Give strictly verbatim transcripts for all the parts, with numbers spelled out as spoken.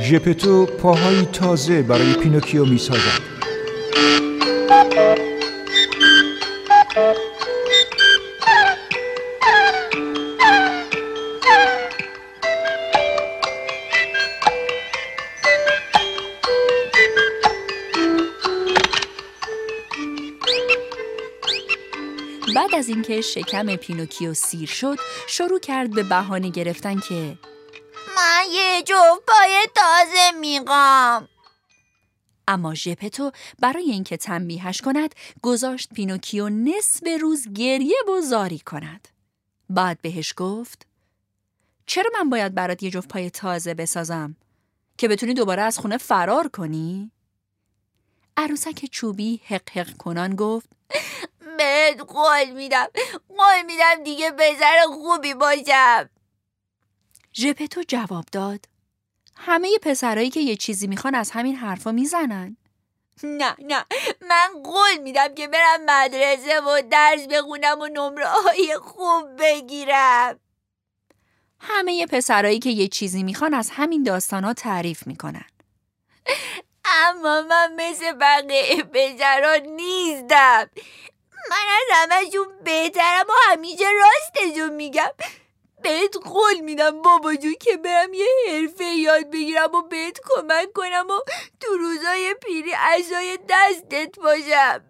ژپتو پاهایی تازه برای پینوکیو می‌سازد. بعد از اینکه شکم پینوکیو سیر شد، شروع کرد به بهانه گرفتن که من یه جفت پای تازه میخوام. اما ژپتو برای اینکه تنبیهش کند گذاشت پینوکیو نصف روز گریه و زاری کند. بعد بهش گفت چرا من باید برات یه جفت پای تازه بسازم؟ که بتونی دوباره از خونه فرار کنی؟ عروسک چوبی حق حق کنان گفت بهت قول میدم قول میدم دیگه پسر خوبی باشم. ژپتو جواب داد همه پسرایی که یه چیزی میخوان از همین حرفا میزنن. نه نه من قول میدم که برم مدرسه و درس بخونم و نمره های خوب بگیرم. همه پسرایی که یه چیزی میخوان از همین داستانا تعریف میکنن. اما من مثل بقیه پسرا نیستم. من از همه‌شون بهترم و همیشه راستشو میگم. بهت قول میدم بابا جون که برم یه حرفه یاد بگیرم و بهت کمک کنم و تو روزای پیری عصای دستت باشم.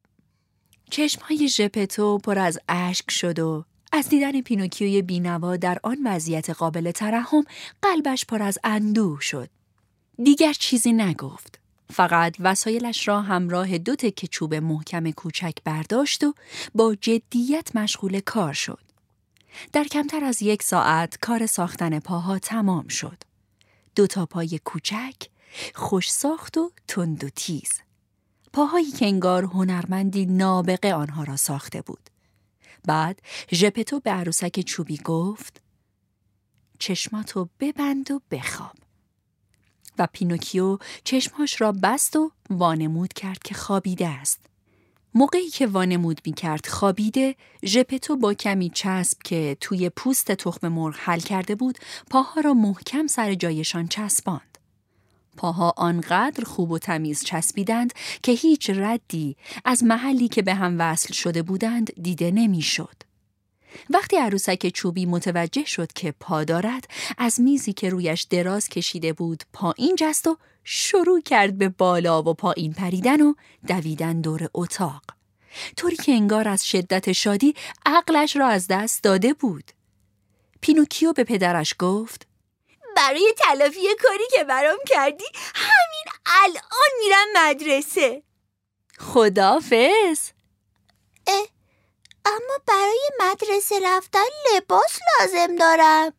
چشمهای ژپتو پر از اشک شد و از دیدن پینوکیوی بینوا در آن وضعیت قابل ترحم قلبش پر از اندوه شد. دیگر چیزی نگفت. فقط وسایلش را همراه دو تکه چوب محکم کوچک برداشت و با جدیت مشغول کار شد. در کمتر از یک ساعت کار ساختن پاها تمام شد. دو تا پای کوچک، خوش ساخت و تند و تیز. پاهایی که انگار هنرمندی نابغه آنها را ساخته بود. بعد ژپتو به عروسک چوبی گفت چشماتو ببند و بخواب. و پینوکیو چشمهاش را بست و وانمود کرد که خوابیده است. موقعی که وانمود می کرد خوابیده، ژپتو با کمی چسب که توی پوست تخم مرغ حل کرده بود، پاها را محکم سر جایشان چسباند. پاها آنقدر خوب و تمیز چسبیدند که هیچ ردی از محلی که به هم وصل شده بودند دیده نمی شد. وقتی عروسک چوبی متوجه شد که پا دارد، از میزی که رویش دراز کشیده بود پایین جست و شروع کرد به بالا و پایین پریدن و دویدن دور اتاق، طوری که انگار از شدت شادی عقلش را از دست داده بود. پینوکیو به پدرش گفت برای تلافی کاری که برام کردی همین الان میرم مدرسه. خداحافظ. اه اما برای مدرسه رفتن لباس لازم دارم.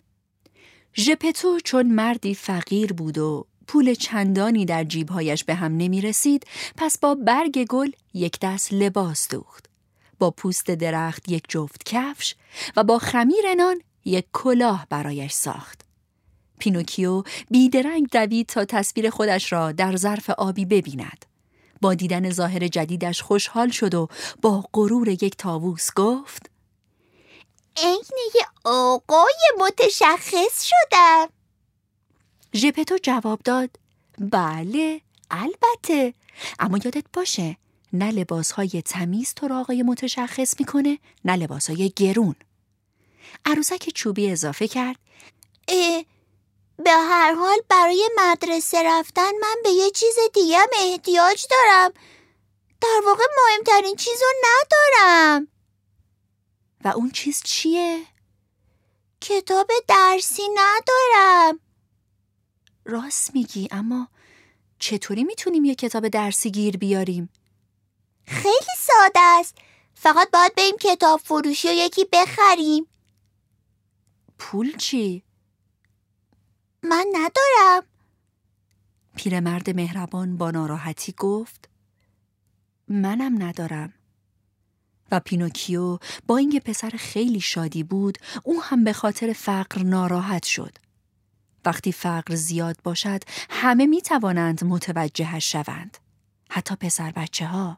ژپتو چون مردی فقیر بود و پول چندانی در جیبهایش به هم نمی رسید، پس با برگ گل یک دست لباس دوخت. با پوست درخت یک جفت کفش و با خمیر نان یک کلاه برایش ساخت. پینوکیو بیدرنگ دوید تا تصویر خودش را در ظرف آبی ببیند. با دیدن ظاهر جدیدش خوشحال شد و با غرور یک طاووس گفت عین یه آقای متشخص شدم. ژپتو جواب داد بله البته، اما یادت باشه نه لباسهای تمیز تو را آقای متشخص میکنه نه لباسهای گرون. عروسک چوبی اضافه کرد اه به هر حال برای مدرسه رفتن من به یه چیز دیگه هم احتیاج دارم. در واقع مهمترین چیز رو ندارم. و اون چیز چیه؟ کتاب درسی ندارم. راست میگی، اما چطوری میتونیم یه کتاب درسی گیر بیاریم؟ خیلی ساده است. فقط باید بریم کتاب فروشی و یکی بخریم. پول چی؟ من ندارم. پیرمرد مهربان با ناراحتی گفت منم ندارم. و پینوکیو با اینکه پسر خیلی شادی بود، او هم به خاطر فقر ناراحت شد. وقتی فقر زیاد باشد، همه می توانند متوجهش شوند. حتی پسر بچه ها.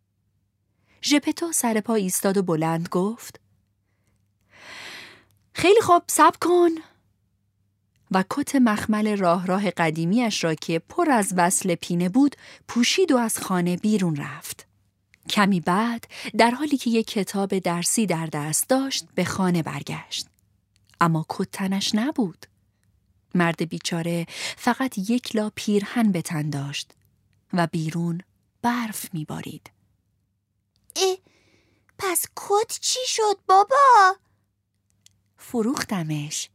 ژپتو سر پا ایستاد و بلند گفت خیلی خوب صبر کن. و کت مخمل راه راه قدیمیش را که پر از وصل پینه بود پوشید و از خانه بیرون رفت. کمی بعد در حالی که یک کتاب درسی در دست داشت به خانه برگشت. اما کت تنش نبود. مرد بیچاره فقط یک لا پیرهن به تن داشت و بیرون برف می‌بارید. اه، پس کت چی شد بابا؟ فروختمش.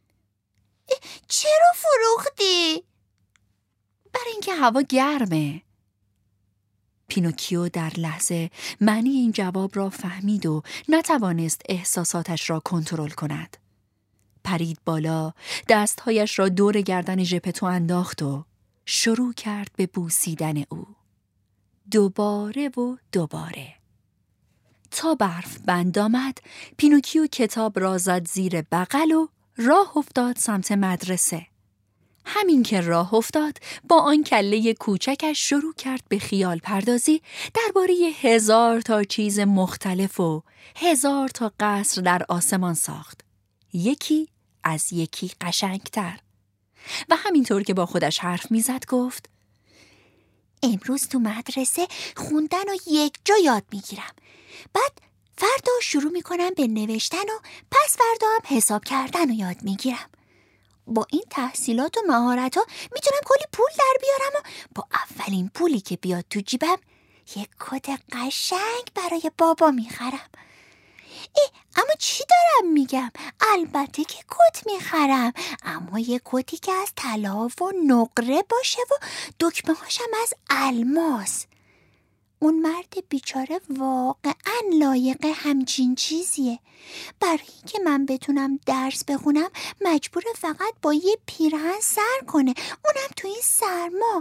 چرا فروختی؟ برای اینکه هوا گرمه. پینوکیو در لحظه معنی این جواب را فهمید و نتوانست احساساتش را کنترل کند. پرید بالا، دستهایش را دور گردن ژپتو انداخت و شروع کرد به بوسیدن او. دوباره و دوباره. تا برف بند آمد، پینوکیو کتاب را زد زیر بغل و راه افتاد سمت مدرسه. همین که راه افتاد، با آن کله کوچکش شروع کرد به خیال پردازی درباره هزار تا چیز مختلف و هزار تا قصر در آسمان ساخت. یکی از یکی قشنگتر. و همینطور که با خودش حرف میزد گفت: امروز تو مدرسه خوندن و یک جا یاد میگیرم. بعد فردا شروع میکنم به نوشتن و پس فردا هم حساب کردن و یاد میگیرم. با این تحصیلات و مهارت ها میتونم کلی پول در بیارم و با اولین پولی که بیاد تو جیبم یک کت قشنگ برای بابا میخرم. ای اما چی دارم میگم؟ البته که کت میخرم، اما یه کتی که از طلا و نقره باشه و دکمه هاشم از الماس. اون مرد بیچاره واقعا لایق همچین چیزیه. برای اینکه من بتونم درس بخونم مجبوره فقط با یه پیرهن سر کنه، اونم تو این سرما.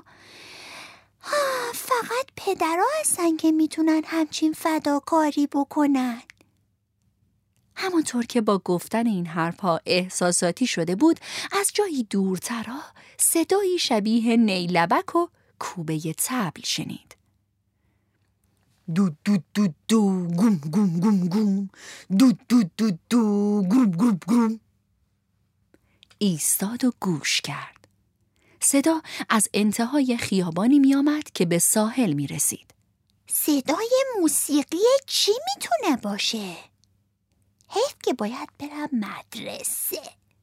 فقط پدرها هستن که میتونن همچین فداکاری بکنن. همانطور که با گفتن این حرفها احساساتی شده بود، از جایی دورترها صدایی شبیه نیلبک و کوبه طبل شنید. دو دو دو دو گوم گوم گوم گوم دو دو دو دو گروم گروم گروم. ایستاد و گوش کرد. صدا از انتهای خیابانی می آمد که به ساحل می رسید. صدای موسیقی چی میتونه باشه؟ حیف که باید برم مدرسه.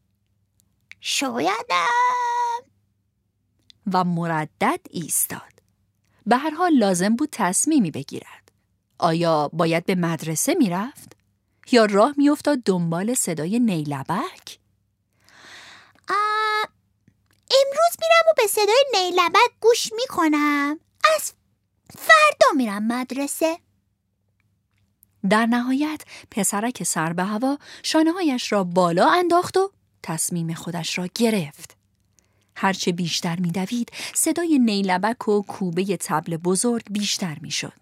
شایدم. و مردد ایستاد. به هر حال لازم بود تصمیمی بگیرد. آیا باید به مدرسه می رفت؟ یا راه می افتاد دنبال صدای نیلبک؟ امروز میرم و به صدای نیلبک گوش میکنم. از فردا میرم مدرسه. در نهایت پسرک سر به هوا شانه‌هایش را بالا انداخت و تصمیم خودش را گرفت. هرچه بیشتر می‌دوید صدای نیلبک و کوبه طبل بزرگ بیشتر می‌شد.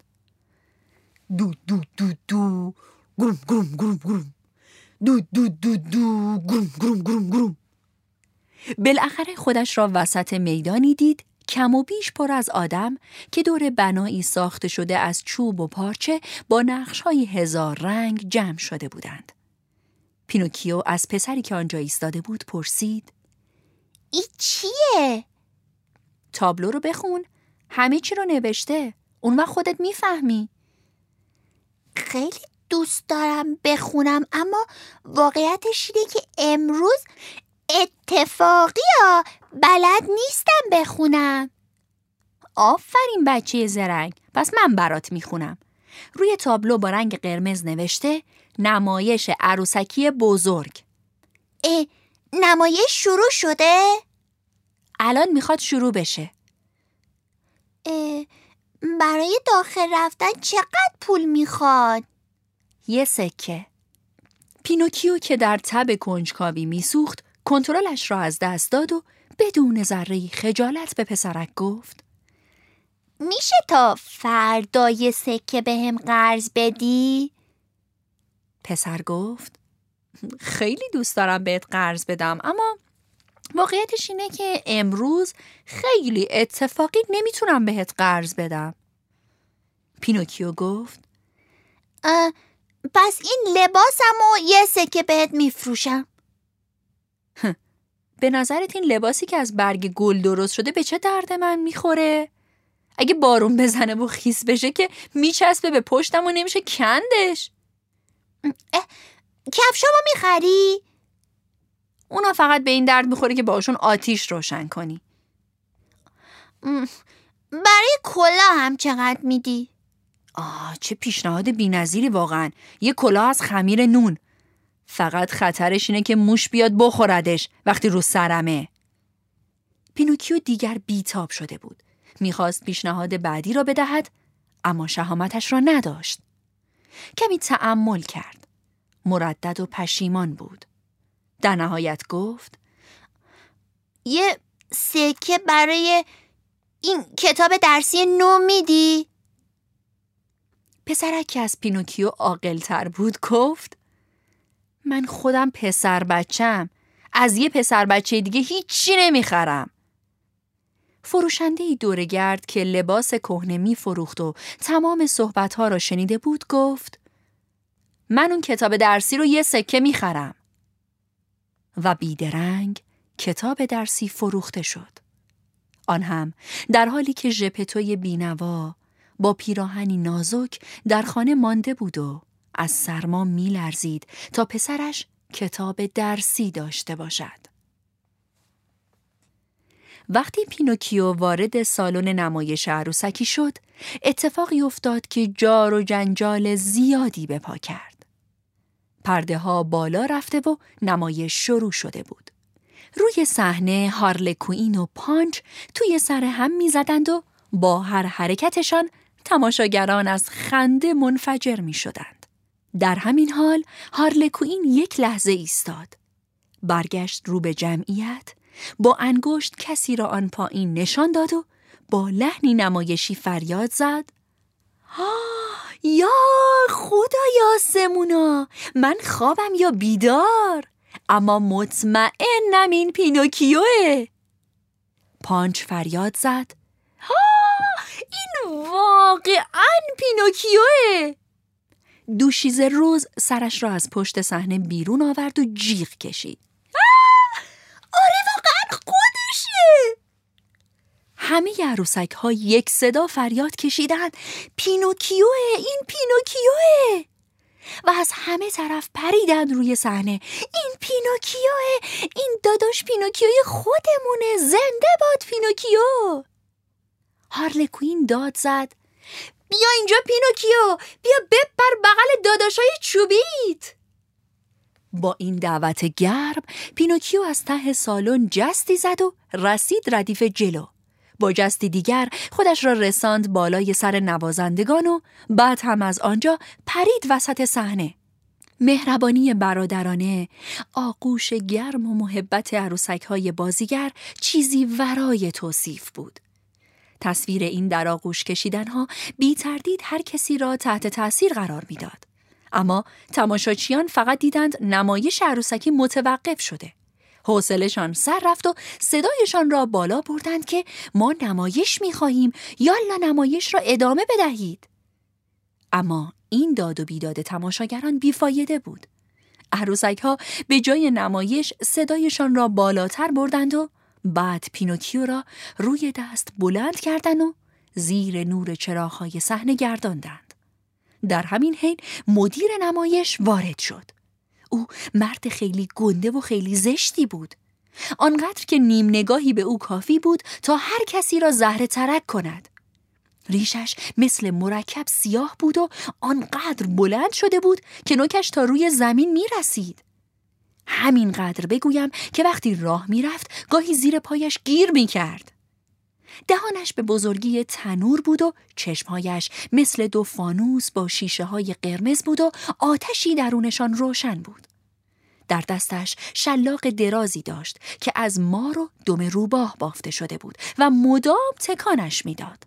دو دو دو دو گروم گروم گروم گروم دو دو دو دو گروم گروم گروم گروم. بالاخره خودش را وسط میدانی دید کم و بیش پر از آدم که دور بنایی ساخته شده از چوب و پارچه با نقش‌های هزار رنگ جمع شده بودند. پینوکیو از پسری که آنجا ایستاده بود پرسید: این چیه؟ تابلو رو بخون، همه چی رو نوشته، اون وقت خودت میفهمی. خیلی دوست دارم بخونم، اما واقعیتش اینه که امروز اتفاقی ها بلد نیستم بخونم. آفرین بچه زرنگ، پس من برات میخونم. روی تابلو با رنگ قرمز نوشته نمایش عروسکی بزرگ. اه، نمایش شروع شده؟ الان میخواد شروع بشه. اه، برای داخل رفتن چقدر پول میخواد؟ یه سکه. پینوکیو که در تب کنجکاوی میسوخت کنترلش را از دست داد و بدون ذره‌ای خجالت به پسرک گفت: میشه تا فردا یه سکه به هم قرض بدی؟ پسر گفت: خیلی دوست دارم بهت قرض بدم، اما واقعیتش اینه که امروز خیلی اتفاقی نمیتونم بهت قرض بدم. پینوکیو گفت: پس این لباسمو یه سکه بهت میفروشم. به نظرت این لباسی که از برگ گل درست شده به چه درد من میخوره؟ اگه بارون بزنه و خیس بشه که میچسبه به پشتم و نمیشه کندش. کفشامو میخری؟ اونا فقط به این درد میخوره که باشون آتیش روشن کنی. برای کلاه هم چقدر میدی؟ آه چه پیشنهاد بی‌نظیری واقعا. یه کلاه از خمیر نون. فقط خطرش اینه که موش بیاد بخوردش وقتی رو سرمه. پینوکیو دیگر بیتاب شده بود. میخواست پیشنهاد بعدی را بدهد، اما شهامتش را نداشت. کمی تأمل کرد. مردد و پشیمان بود. در نهایت گفت: یه سکه برای این کتاب درسی نو میدی؟ پسرک که از پینوکیو عاقل‌تر بود گفت: من خودم پسر بچم. از یه پسر بچه دیگه هیچی نمیخرم. فروشنده‌ای دورگرد که لباس کهنه می‌فروخت و تمام صحبت‌ها را شنیده بود گفت: من اون کتاب درسی رو یه سکه میخرم. و بیدرنگ کتاب درسی فروخته شد. آن هم در حالی که ژپتوی بینوا با پیراهنی نازک در خانه مانده بود و از سرما می‌لرزید تا پسرش کتاب درسی داشته باشد. وقتی پینوکیو وارد سالن نمایش عروسکی شد، اتفاقی افتاد که جار و جنجال زیادی به پا کرد. پرده ها بالا رفته و نمایش شروع شده بود. روی صحنه هارلکوین و پانچ توی سر هم می زدند و با هر حرکتشان تماشاگران از خنده منفجر می شدند. در همین حال هارلکوین یک لحظه ایستاد. برگشت رو به جمعیت، با انگشت کسی را آن پایین نشان داد و با لحنی نمایشی فریاد زد: آه یا خدای آسمونا، من خوابم یا بیدار، اما مطمئنم این پینوکیوه. پانچ فریاد زد: آه این واقعاً پینوکیوه. دوشیزه روز سرش را از پشت صحنه بیرون آورد و جیغ کشید: آره واقعا خودشه. همه عروسک ها یک صدا فریاد کشیدند: پینوکیوه، این پینوکیوه. و از همه طرف پریدند روی صحنه: این پینوکیوه، این داداش پینوکیوی خودمونه، زنده باد پینوکیو. هارلکوین داد زد: بیا اینجا پینوکیو، بیا بپر بغل داداشای چوبیت. با این دعوت گرم پینوکیو از ته سالن جستی زد و رسید ردیف جلو. با جستی دیگر خودش را رساند بالای سر نوازندگان و بعد هم از آنجا پرید وسط صحنه. مهربانی برادرانه، آغوش گرم و محبت عروسک‌های بازیگر چیزی ورای توصیف بود. تصویر این در آغوش کشیدنها بی تردید هر کسی را تحت تأثیر قرار میداد. اما تماشاچیان فقط دیدند نمایش عروسکی متوقف شده. حوصله‌شان سر رفت و صدایشان را بالا بردند که ما نمایش می‌خواهیم، یالا نمایش را ادامه بدهید. اما این داد و بیداد تماشاگران بیفایده بود. عروسک‌ها به جای نمایش صدایشان را بالاتر بردند و بعد پینوکیو را روی دست بلند کردند و زیر نور چراغ‌های صحنه گرداندند. در همین حین مدیر نمایش وارد شد. او مرد خیلی گنده و خیلی زشتی بود. آنقدر که نیم نگاهی به او کافی بود تا هر کسی را زهره ترک کند. ریشش مثل مرکب سیاه بود و آنقدر بلند شده بود که نوکش تا روی زمین می رسید. همینقدر بگویم که وقتی راه می رفت گاهی زیر پایش گیر می کرد. دهانش به بزرگی تنور بود و چشمهایش مثل دو فانوس با شیشه های قرمز بود و آتشی درونشان روشن بود. در دستش شلاق درازی داشت که از مار و دم روباه بافته شده بود و مدام تکانش میداد.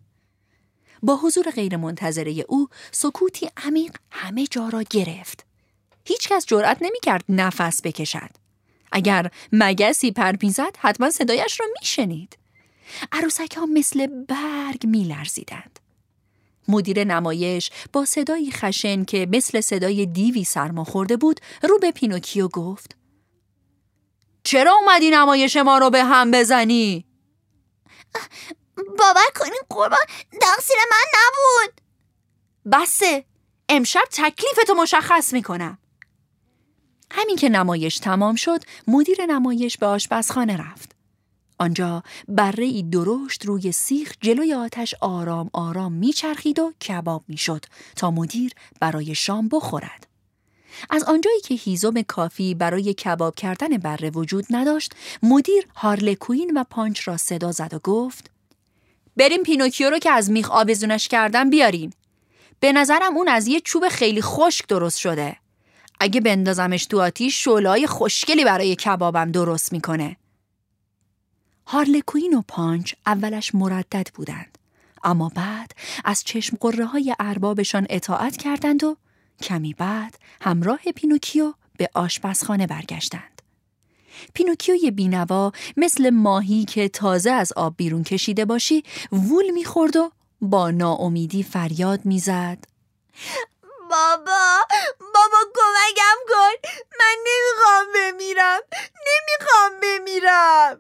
با حضور غیر منتظره او سکوتی عمیق همه جا را گرفت. هیچ کس جرأت نمی کرد نفس بکشد. اگر مگسی پر می‌زد حتما صدایش را می شنید. عروسک ها مثل برگ می لرزیدند. مدیر نمایش با صدایی خشن که مثل صدای دیوی سرما خورده بود رو به پینوکیو گفت: چرا اومدی نمایش ما رو به هم بزنی؟ باور کنین قربان، تقصیر من نبود. بسه، امشب تکلیفتو مشخص میکنم. همین که نمایش تمام شد، مدیر نمایش به آشپزخانه رفت. آنجا بره‌ای درشت روی سیخ جلوی آتش آرام آرام میچرخید و کباب میشد تا مدیر برای شام بخورد. از آنجایی که هیزم کافی برای کباب کردن بره وجود نداشت، مدیر هارلکوین و پانچ را صدا زد و گفت: بریم پینوکیو رو که از میخ آویزونش کردن بیاریم. به نظرم اون از یه چوب خیلی خشک درست شده. اگه بندازمش تو آتیش شعله‌های خوشگلی برای کبابم درست میکنه. هارلکوین و پانچ اولش مردد بودند، اما بعد از چشم قره های اربابشان اطاعت کردند و کمی بعد همراه پینوکیو به آشپزخانه برگشتند. پینوکیوی بینوا مثل ماهی که تازه از آب بیرون کشیده باشی وول میخورد و با ناامیدی فریاد میزد: بابا بابا کمکم کن، من نمیخوام بمیرم، نمیخوام بمیرم.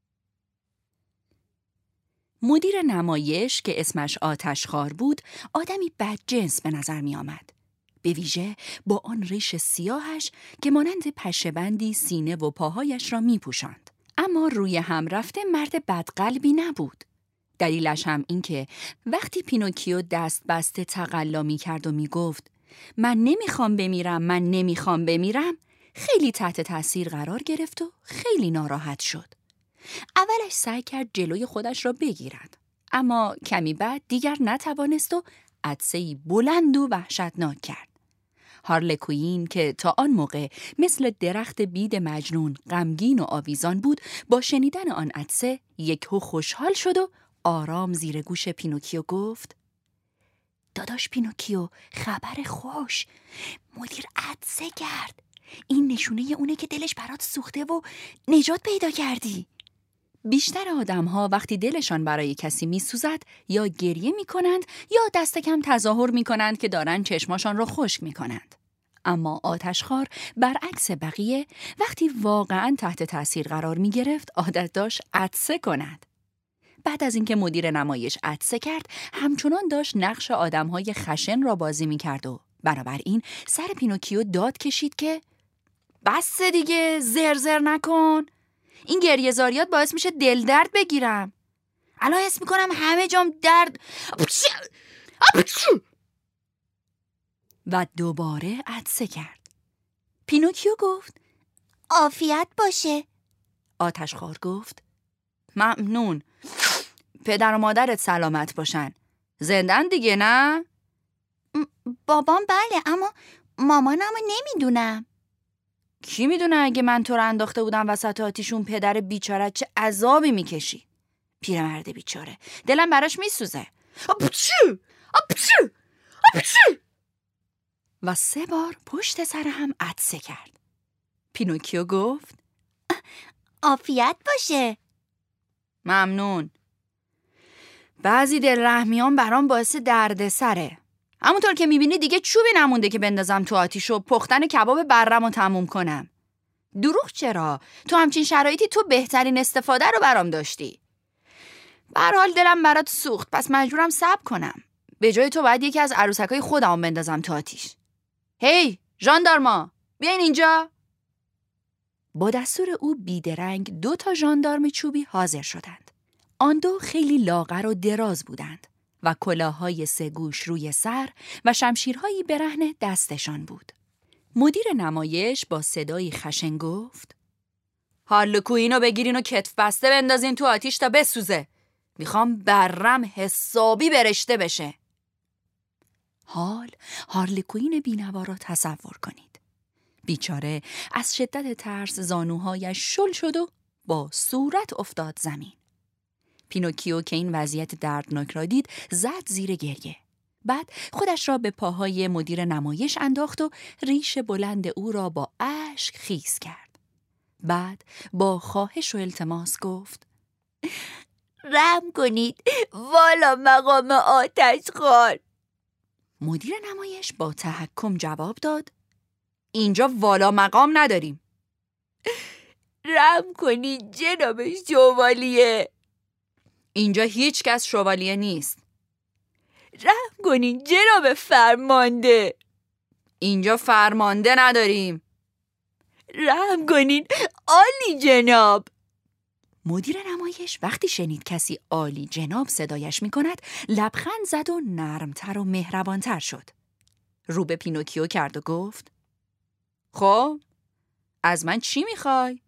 مدیر نمایش که اسمش آتشخوار بود آدمی بدجنس به نظر می آمد. به ویژه با آن ریش سیاهش که مانند پشه‌بندی سینه و پاهایش را می پوشاند. اما روی هم رفته مرد بدقلبی نبود. دلیلش هم این که وقتی پینوکیو دست بسته تقلا می کرد و می گفت من نمیخوام بمیرم، من نمیخوام بمیرم، خیلی تحت تاثیر قرار گرفت و خیلی ناراحت شد. اولش سعی کرد جلوی خودش را بگیرد، اما کمی بعد دیگر نتوانست و عطسه‌ای بلند و وحشتناک کرد. هارلکوین که تا آن موقع مثل درخت بید مجنون غمگین و آویزان بود، با شنیدن آن عطسه یکهو خوشحال شد و آرام زیر گوش پینوکیو گفت: داداش پینوکیو، خبر خوش، مدیر عطسه کرد. این نشونه اونه که دلش برات سوخته و نجات پیدا کردی. بیشتر آدم‌ها وقتی دلشان برای کسی می‌سوزد یا گریه می‌کنند یا دست کم تظاهر می‌کنند که دارن چشماشان را خشک می‌کنند. اما آتشخوار برعکس بقیه وقتی واقعاً تحت تأثیر قرار می‌گرفت عادت داشت عطسه کند. بعد از اینکه مدیر نمایش عطسه کرد، همچنان داشت نقش آدم‌های خشن را بازی می‌کرد و بنابراین سر پینوکیو داد کشید که بس دیگه، زرزر نکن. این گریه زاریات باعث میشه دل درد بگیرم. الان حس میکنم همه جام درد. و دوباره عطسه کرد. پینوکیو گفت: عافیت باشه. آتشخوار گفت: ممنون. پدر و مادرت سلامت باشن. زندن دیگه نه؟ بابام بله، اما مامانمو نمیدونم. کی میدونه اگه من تو رو انداخته بودم وسط آتیشون پدر بیچاره چه عذابی میکشی؟ پیرمرد بیچاره، دلم براش میسوزه. آپچو! آپچو! آپچو! و سه بار پشت سر هم عطسه کرد. پینوکیو گفت: عافیت باشه. ممنون. بعضی دل رحمیان برام باعث درد سره. همونطور که میبینی دیگه چوبی نمونده که بندازم تو آتیش و پختن کباب برم رو تموم کنم. دروغ چرا؟ تو همچین شرایطی تو بهترین استفاده رو برام داشتی. به هر حال دلم برات سوخت، پس مجبورم صبر کنم. به جای تو باید یکی از عروسکای خودم بندازم تو آتیش. هی ژاندارما، بیاین اینجا. با دستور او بیدرنگ دو تا ژاندارم چوبی حاضر شدند. آن دو خیلی لاغر و دراز بودند و کلاه‌های سه گوش روی سر و شمشیرهایی برهنه دستشان بود. مدیر نمایش با صدایی خشن گفت: هارلکوینو بگیرین و کتف بسته بندازین تو آتیش تا بسوزه. میخوام برم حسابی برشته بشه. حال هارلکوین بینوا را تصور کنید. بیچاره از شدت ترس زانوهایش شل شد و با صورت افتاد زمین. پینوکیو که این وضعیت دردناک را دید زد زیر گریه. بعد خودش را به پاهای مدیر نمایش انداخت و ریش بلند او را با اشک خیس کرد. بعد با خواهش و التماس گفت: رحم کنید والا مقام آتشخوار. مدیر نمایش با تحکم جواب داد: اینجا والا مقام نداریم. رحم کنید جناب شوالیه. اینجا هیچ کس شوالیه نیست. رحم کنید جناب فرمانده. اینجا فرمانده نداریم. رحم کنید عالی جناب. مدیر نمایش وقتی شنید کسی عالی جناب صدایش می کند لبخند زد و نرمتر و مهربانتر شد. رو به پینوکیو کرد و گفت خب از من چی میخوای؟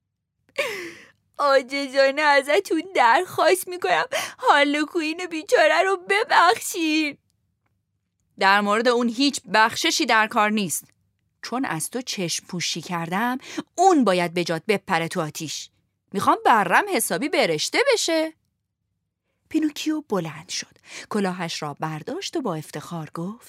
عاجزانه ازتون درخواست میکنم هارلکوین بیچاره رو ببخشید. در مورد اون هیچ بخششی در کار نیست. چون از تو چشم پوشی کردم اون باید به جات بپره تو آتیش. میخوام برم حسابی برشته بشه. پینوکیو بلند شد. کلاهش را برداشت و با افتخار گفت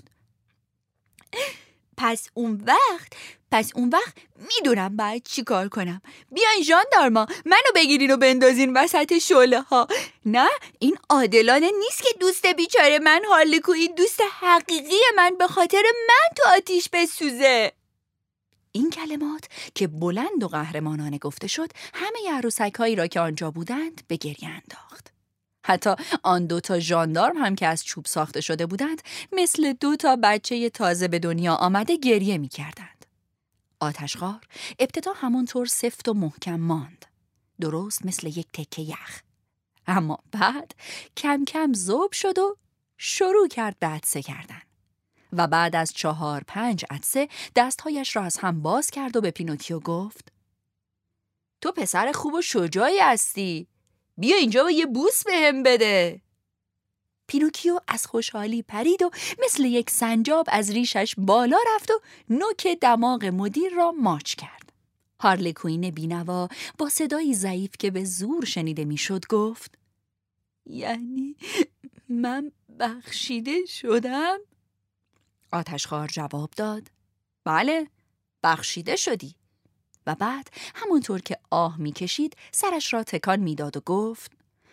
پس اون وقت پس اون وقت میدونم باید چی کار کنم. بیاین ژاندارما منو بگیرین و بندازین وسط شعله ها. نه این عادلانه نیست که دوست بیچاره من هارلکوین دوست حقیقی من به خاطر من تو آتیش بسوزه. این کلمات که بلند و قهرمانانه گفته شد همه عروسک‌هایی را که آنجا بودند به گریه انداخت. حتی آن دو تا ژاندارم هم که از چوب ساخته شده بودند مثل دو تا بچه تازه به دنیا آمده گریه می کردند. آتشخوار ابتدا همانطور سفت و محکم ماند. درست مثل یک تکه یخ. اما بعد کم کم ذوب شد و شروع کرد به عطسه کردن. و بعد از چهار پنج عطسه دستهایش را از هم باز کرد و به پینوکیو گفت تو پسر خوب و شجاعی هستی. بیا اینجا و یه بوس بهم بده. پینوکیو از خوشحالی پرید و مثل یک سنجاب از ریشش بالا رفت و نوک دماغ مدیر را ماچ کرد. هارلکوین بینوا با صدایی ضعیف که به زور شنیده میشد گفت یعنی من بخشیده شدم؟ آتشخوار جواب داد بله بخشیده شدی. و بعد همونطور که آه میکشید سرش را تکان میداد و گفت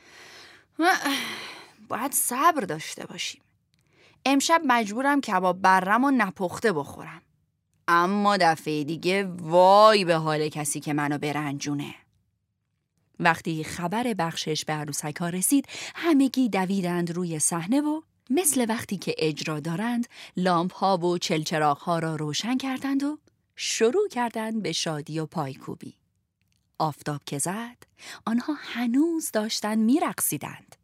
باید صبر داشته باشیم. امشب مجبورم کباب برم و نپخته بخورم. اما دفعه دیگه وای به حال کسی که منو برنجونه. وقتی خبر بخشش به عروسک‌ها رسید همگی دویدند روی صحنه و مثل وقتی که اجرا دارند لامپ ها و چلچراغ ها را روشن کردند و شروع کردند به شادی و پایکوبی. آفتاب که زد آنها هنوز داشتند می‌رقصیدند.